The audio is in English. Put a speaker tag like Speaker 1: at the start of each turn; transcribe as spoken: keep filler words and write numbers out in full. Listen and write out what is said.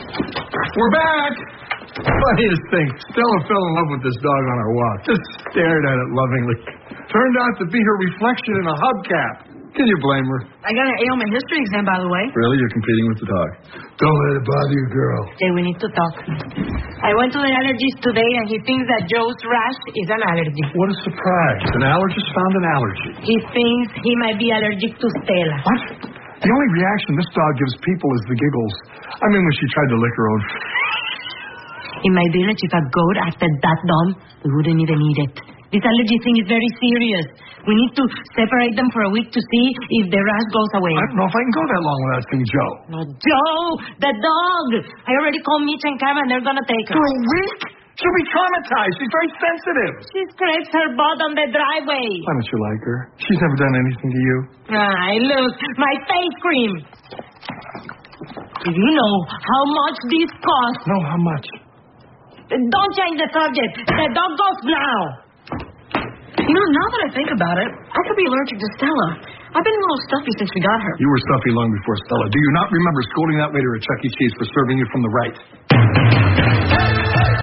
Speaker 1: We're back! Funniest thing, Stella fell in love with this dog on our walk. Just stared at it lovingly. Turned out to be her reflection in a hubcap. Can you blame her?
Speaker 2: I got an A on my history exam, by the way.
Speaker 1: Really? You're competing with the dog? Don't let it bother you, girl.
Speaker 2: Jay, we need to talk. I went to the allergist today, and he thinks that Joe's rash is an allergy.
Speaker 1: What a surprise. An allergist found an allergy.
Speaker 2: He thinks he might be allergic to Stella.
Speaker 1: What? The only reaction this dog gives people is the giggles. I mean, when she tried to lick her own...
Speaker 2: In my village, if a goat acted that dumb, we wouldn't even eat it. This allergy thing is very serious. We need to separate them for a week to see if the rash goes away.
Speaker 1: I don't know if I can go that long without seeing Joe.
Speaker 2: No, Joe! The dog! I already called Mitch and Cam, and they're gonna take her.
Speaker 1: For a week? She'll be traumatized. She's very sensitive.
Speaker 2: She scrapes her butt on the driveway.
Speaker 1: Why don't you like her? She's never done anything to you.
Speaker 2: I lose my face cream. Do you know how much this costs?
Speaker 1: No, how much?
Speaker 2: Don't change the subject. The dog goes now. You know, now that I think about it, I could be allergic to Stella. I've been a little stuffy since we got her.
Speaker 1: You were stuffy long before Stella. Do you not remember scolding that waiter at Chuck E. Cheese for serving you from the right?